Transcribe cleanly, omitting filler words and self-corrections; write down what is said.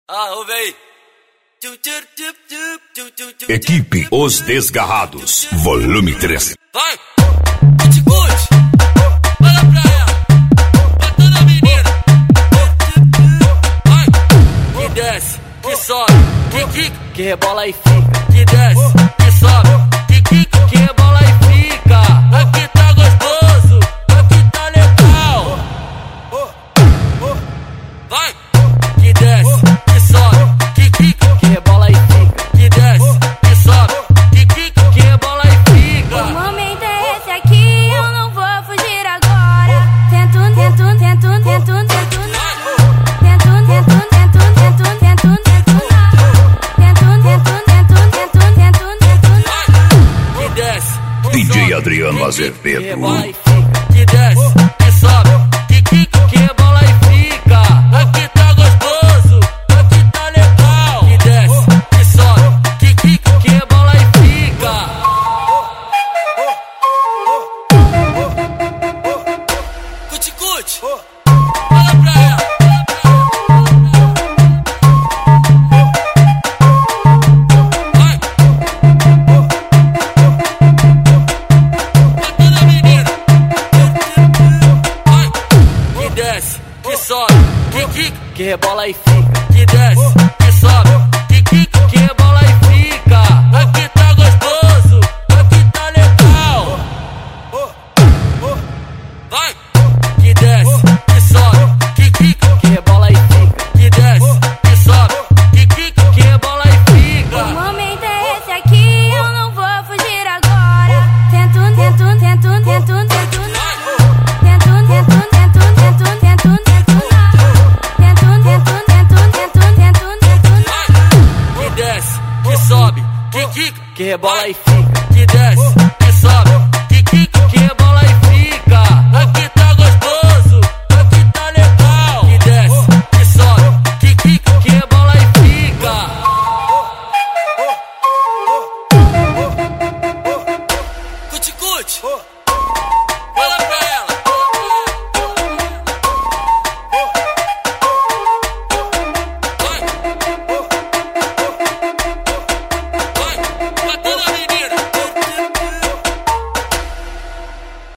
Ouve aí. Equipe Os Desgarrados, volume 3. Vai! Cuticute! Olha pra ela! Bota na menina! Vai! Que desce, que sobe, que quica, que rebola e fica, que desce, que sobe, que quica, que rebola e fica. Aqui tá gostoso, aqui tá legal. Vai! Que desce, que sobe, que quica, Que rebola e fica, que desce, que sobe, que quica, que rebola e fica. O momento é esse aqui, eu não vou fugir agora. Tento não. que desce, DJ Adriano Que Azevedo. rebola e fica, que desce, que sobe, que quica, que rebola e fica. aqui tá gostoso, aqui tá legal. Que desce, que sobe, que quica, Que rebola e fica. cuticute, olha pra ela. Vai, bota na menina. Vai, que desce, que sobe, que quica, Que rebola e fica, que desce, que sobe, que quica, que rebola e fica. aqui tá gostoso, aqui tá legal. Vai, que desce, que sobe, que quica, Que rebola e fica, que desce, que sobe, que quica, que rebola e O fica. momento é esse aqui, eu não vou fugir agora. Tento não. que desce, que sobe, que quica, Que rebola e fica, que desce, que sobe, que quica, que rebola e fica. aqui tá gostoso, aqui tá legal. Que desce, que sobe, que quica, Que rebola e fica. cuticute.